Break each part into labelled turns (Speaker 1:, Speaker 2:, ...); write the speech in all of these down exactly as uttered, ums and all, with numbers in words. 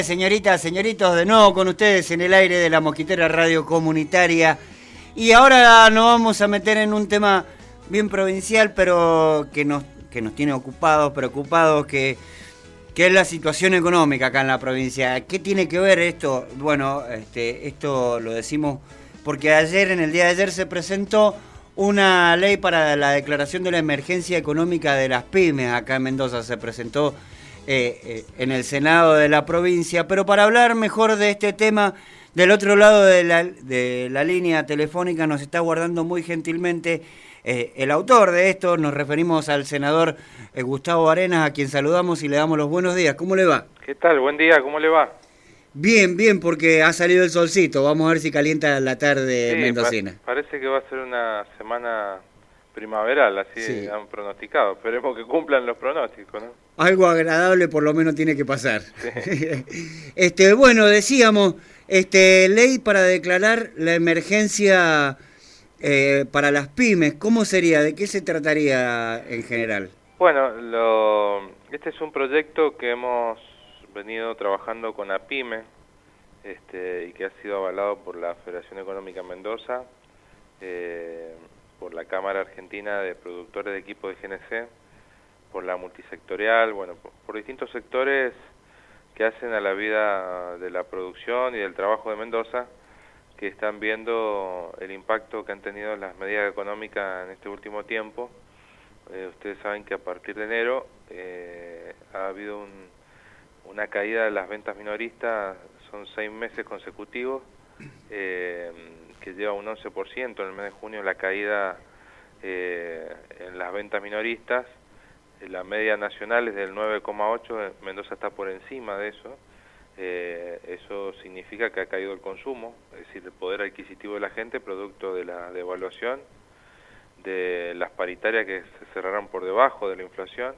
Speaker 1: Señoritas, señoritos, de nuevo con ustedes en el aire de la Mosquitera Radio Comunitaria. Y ahora nos vamos a meter en un tema bien provincial, pero que nos, que nos tiene ocupados, preocupados, que, que es la situación económica acá en la provincia. ¿Qué tiene que ver esto? Bueno, este, esto lo decimos porque ayer, en el día de ayer, se presentó una ley para la declaración de la emergencia económica de las pymes. Acá en Mendoza se presentó eh, eh, en el Senado de la provincia, pero para hablar mejor de este tema, del otro lado de la, de la línea telefónica nos está guardando muy gentilmente eh, el autor de esto. Nos referimos al senador eh, Gustavo Arenas, a quien saludamos y le damos los buenos días. ¿Cómo le va?
Speaker 2: ¿Qué tal? Buen día, ¿cómo le va?
Speaker 1: Bien, bien, porque ha salido el solcito. Vamos a ver si calienta la tarde
Speaker 2: sí,
Speaker 1: mendocina.
Speaker 2: Pa parece que va a ser una semana primaveral, así sí. Han pronosticado. Esperemos que cumplan los pronósticos, ¿no?
Speaker 1: Algo agradable por lo menos tiene que pasar.
Speaker 2: Sí.
Speaker 1: este, bueno, decíamos, este, ley para declarar la emergencia eh, para las pymes. ¿Cómo sería? ¿De qué se trataría en general?
Speaker 2: Bueno, lo, este es un proyecto que hemos venido trabajando con APYME este, y que ha sido avalado por la Federación Económica Mendoza, eh, por la Cámara Argentina de Productores de Equipos de G N C, por la multisectorial, bueno, por, por distintos sectores que hacen a la vida de la producción y del trabajo de Mendoza, que están viendo el impacto que han tenido las medidas económicas en este último tiempo. Eh, ustedes saben que a partir de enero eh, ha habido un, una caída de las ventas minoristas, son seis meses consecutivos, eh, que lleva un once por ciento en el mes de junio la caída eh, en las ventas minoristas. La media nacional es del nueve coma ocho, Mendoza está por encima de eso. Eh, eso significa que ha caído el consumo, es decir, el poder adquisitivo de la gente, producto de la devaluación, de las paritarias que se cerraron por debajo de la inflación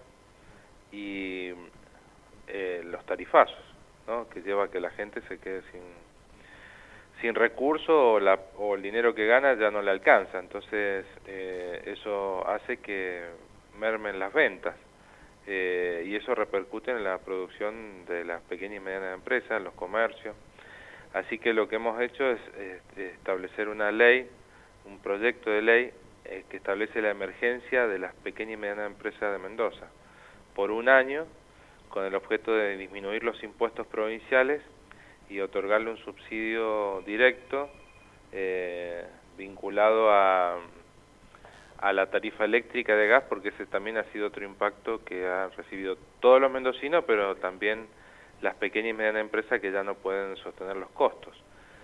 Speaker 2: y eh, los tarifazos, ¿no? Que lleva a que la gente se quede sin, sin recursos o, la, o el dinero que gana ya no le alcanza. Entonces eh, eso hace que mermen las ventas eh, y eso repercute en la producción de las pequeñas y medianas empresas, en los comercios. Así que lo que hemos hecho es, es establecer una ley, un proyecto de ley eh, que establece la emergencia de las pequeñas y medianas empresas de Mendoza por un año, con el objeto de disminuir los impuestos provinciales y otorgarle un subsidio directo eh, vinculado a a la tarifa eléctrica de gas, porque ese también ha sido otro impacto que han recibido todos los mendocinos, pero también las pequeñas y medianas empresas que ya no pueden sostener los costos.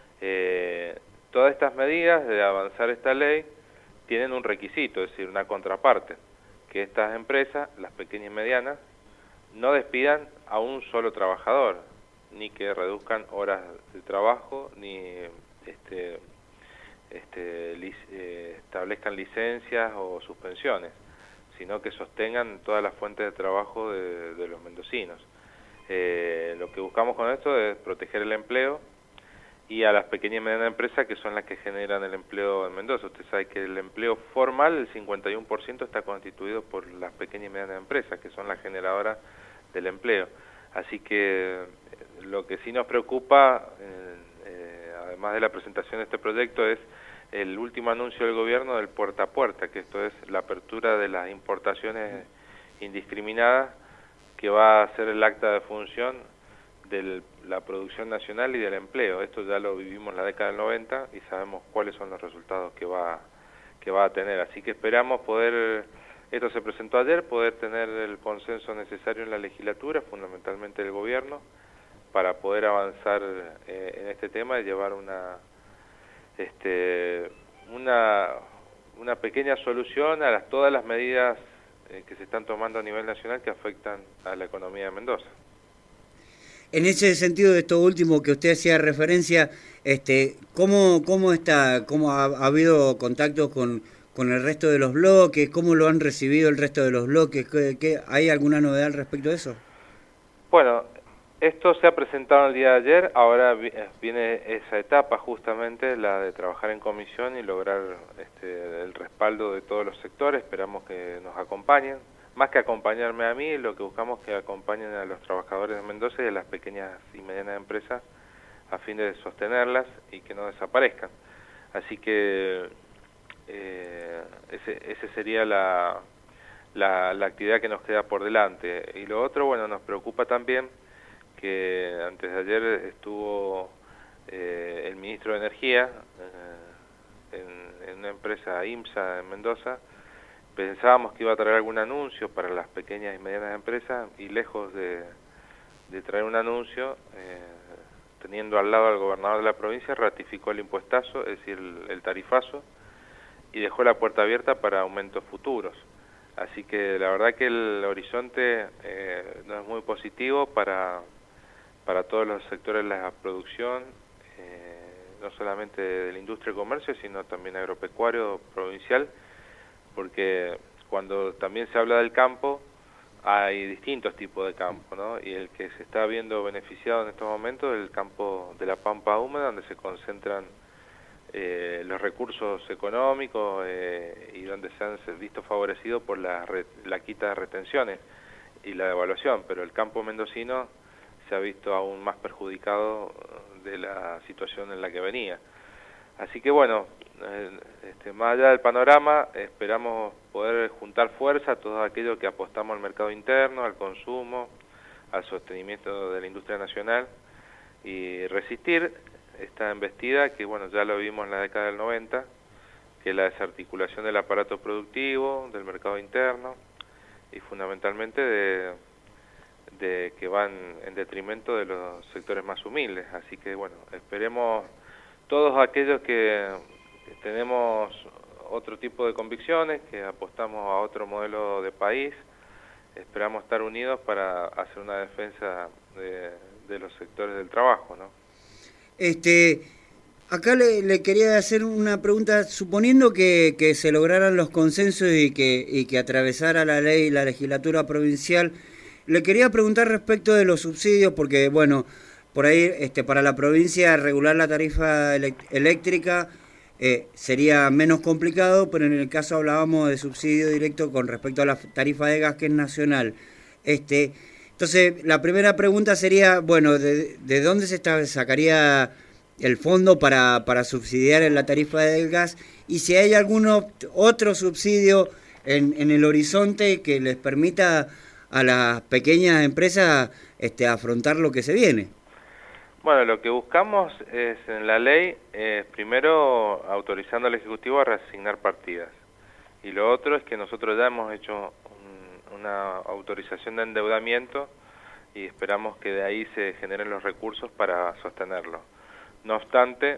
Speaker 2: Eh, todas estas medidas de avanzar esta ley tienen un requisito, es decir, una contraparte, que estas empresas, las pequeñas y medianas, no despidan a un solo trabajador, ni que reduzcan horas de trabajo, ni este Este, lic eh, establezcan licencias o suspensiones, sino que sostengan todas las fuentes de trabajo de, de los mendocinos. Eh, lo que buscamos con esto es proteger el empleo y a las pequeñas y medianas empresas, que son las que generan el empleo en Mendoza. Usted sabe que el empleo formal, el cincuenta y uno por ciento, está constituido por las pequeñas y medianas empresas, que son las generadoras del empleo. Así que lo que sí nos preocupa, eh, eh, además de la presentación de este proyecto, es el último anuncio del gobierno del puerta a puerta, que esto es la apertura de las importaciones indiscriminadas, que va a ser el acta de función de la producción nacional y del empleo. Esto ya lo vivimos en la década del noventa y sabemos cuáles son los resultados que va, que va a tener. Así que esperamos poder, esto se presentó ayer, poder tener el consenso necesario en la legislatura, fundamentalmente del gobierno, para poder avanzar eh, en este tema y llevar una este una una pequeña solución a las, todas las medidas eh, que se están tomando a nivel nacional que afectan a la economía de Mendoza.
Speaker 1: En ese sentido, de esto último que usted hacía referencia, este, ¿cómo, cómo está, cómo ha, ha habido contactos con, con el resto de los bloques? ¿Cómo lo han recibido el resto de los bloques? ¿Qué, qué, ¿Hay alguna novedad al respecto de eso?
Speaker 2: Bueno, esto se ha presentado el día de ayer, ahora viene esa etapa justamente, la de trabajar en comisión y lograr este, el respaldo de todos los sectores, esperamos que nos acompañen. más que acompañarme a mí, lo que buscamos es que acompañen a los trabajadores de Mendoza y a las pequeñas y medianas empresas a fin de sostenerlas y que no desaparezcan. Así que eh, ese, ese sería la, la, la actividad que nos queda por delante. Y lo otro, bueno, nos preocupa también que antes de ayer estuvo eh, el ministro de Energía eh, en, en una empresa IMSA en Mendoza. Pensábamos que iba a traer algún anuncio para las pequeñas y medianas empresas y lejos de, de traer un anuncio, eh, teniendo al lado al gobernador de la provincia, ratificó el impuestazo, es decir, el, el tarifazo, y dejó la puerta abierta para aumentos futuros. Así que la verdad que el horizonte eh, no es muy positivo para, para todos los sectores de la producción, eh, no solamente de la industria y comercio, sino también agropecuario provincial, porque cuando también se habla del campo, hay distintos tipos de campo, ¿no? Y el que se está viendo beneficiado en estos momentos es el campo de la pampa húmeda, donde se concentran eh, los recursos económicos eh, y donde se han visto favorecidos por la, la quita de retenciones y la devaluación, pero el campo mendocino se ha visto aún más perjudicado de la situación en la que venía. Así que bueno, este, más allá del panorama, esperamos poder juntar fuerza a todos aquellos que apostamos al mercado interno, al consumo, al sostenimiento de la industria nacional y resistir esta embestida que bueno ya lo vimos en la década del noventa, que es la desarticulación del aparato productivo, del mercado interno y fundamentalmente de, de que van en detrimento de los sectores más humildes. Así que bueno, esperemos todos aquellos que tenemos otro tipo de convicciones, que apostamos a otro modelo de país, esperamos estar unidos para hacer una defensa de, de los sectores del trabajo, ¿no?
Speaker 1: Este, acá le, le quería hacer una pregunta, suponiendo que, que se lograran los consensos y que, y que atravesara la ley la legislatura provincial, le quería preguntar respecto de los subsidios, porque bueno, por ahí este, para la provincia regular la tarifa eléctrica eh, sería menos complicado, pero en el caso hablábamos de subsidio directo con respecto a la tarifa de gas que es nacional. Este, entonces, la primera pregunta sería, bueno, ¿de, de dónde se está, sacaría el fondo para, para subsidiar en la tarifa del gas? Y si hay algún otro subsidio en, en el horizonte que les permita a las pequeñas empresas este, afrontar lo que se viene.
Speaker 2: Bueno, lo que buscamos es en la ley, eh, primero autorizando al Ejecutivo a reasignar partidas. Y lo otro es que nosotros ya hemos hecho un, una autorización de endeudamiento y esperamos que de ahí se generen los recursos para sostenerlo. No obstante,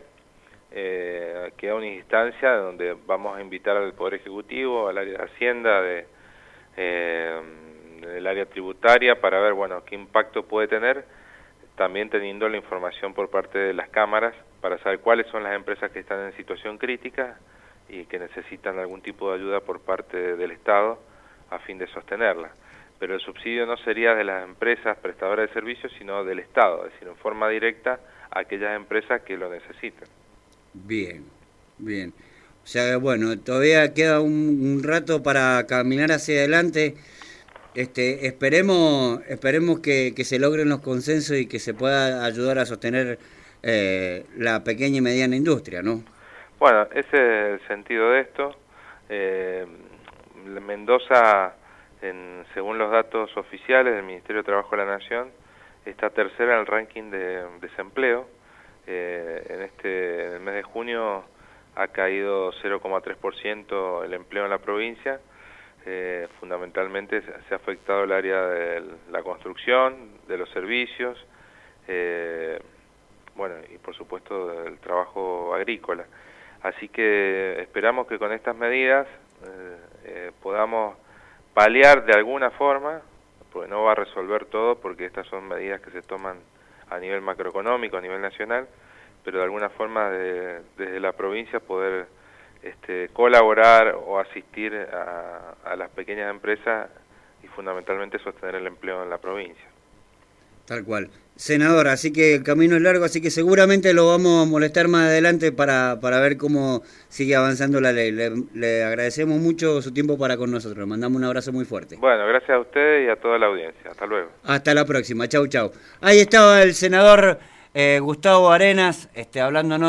Speaker 2: eh, queda una instancia donde vamos a invitar al Poder Ejecutivo, al área de Hacienda, de, eh, del área tributaria, para ver, bueno, qué impacto puede tener, también teniendo la información por parte de las cámaras para saber cuáles son las empresas que están en situación crítica y que necesitan algún tipo de ayuda por parte del Estado a fin de sostenerla. Pero el subsidio no sería de las empresas prestadoras de servicios, sino del Estado, es decir, en forma directa a aquellas empresas que lo necesiten.
Speaker 1: Bien, bien. O sea, bueno, todavía queda un, un rato para caminar hacia adelante. Este, esperemos esperemos que, que se logren los consensos y que se pueda ayudar a sostener eh, la pequeña y mediana industria, ¿no?
Speaker 2: Bueno, ese es el sentido de esto. Eh, Mendoza, en, según los datos oficiales del Ministerio de Trabajo de la Nación, está tercera en el ranking de desempleo. Eh, en este en el mes de junio ha caído cero coma tres por ciento el empleo en la provincia. Eh, fundamentalmente se ha afectado el área de la construcción, de los servicios, eh, bueno, y por supuesto del trabajo agrícola. Así que esperamos que con estas medidas eh, eh, podamos paliar de alguna forma, porque no va a resolver todo, porque estas son medidas que se toman a nivel macroeconómico, a nivel nacional, pero de alguna forma de, desde la provincia poder Este, colaborar o asistir a, a las pequeñas empresas y fundamentalmente sostener el empleo en la provincia.
Speaker 1: Tal cual. senador, así que el camino es largo, así que seguramente lo vamos a molestar más adelante para, para ver cómo sigue avanzando la ley. Le, le agradecemos mucho su tiempo para con nosotros, le mandamos un abrazo muy fuerte.
Speaker 2: Bueno, gracias a ustedes y a toda la audiencia. Hasta luego.
Speaker 1: Hasta la próxima, chau chau. Ahí estaba el senador eh, Gustavo Arenas, este, hablándonos